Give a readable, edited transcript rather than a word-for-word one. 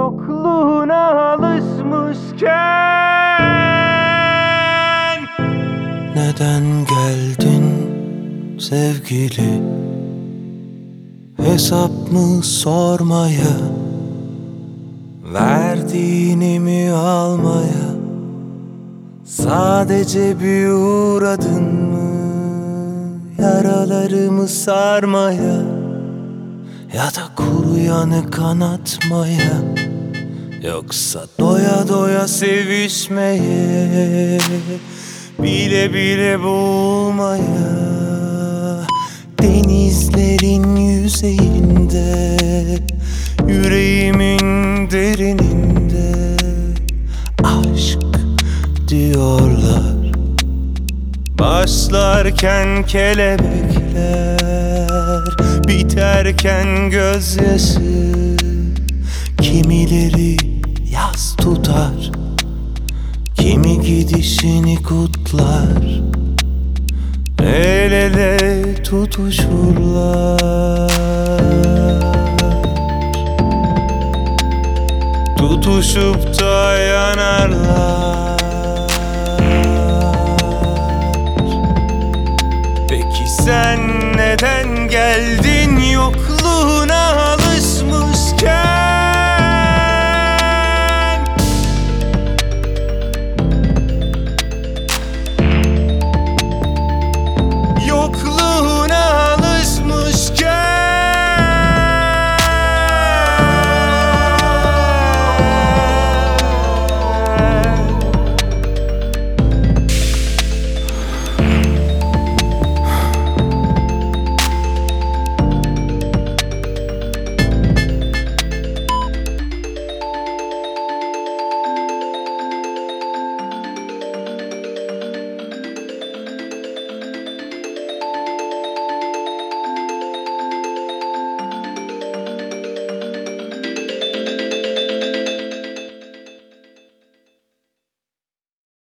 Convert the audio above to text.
yokluğuna alışmışken. Neden geldin sevgili? Hesap mı sormaya, verdiğini mi almaya? Sadece bir uğradın mı yaralarımı sarmaya, ya da kuruyanı kanatmaya, yoksa doya doya sevişmeye, bile bile boğulmaya? Denizlerin yüzeyinde, yüreğimin derininde aşk diyorlar. Başlarken kelebekler, biterken gözyaşı. Kimileri yas tutar, kimi gidişini kutlar. El ele tutuşurlar, tutuşup da yanarlar. Peki sen neden geldin?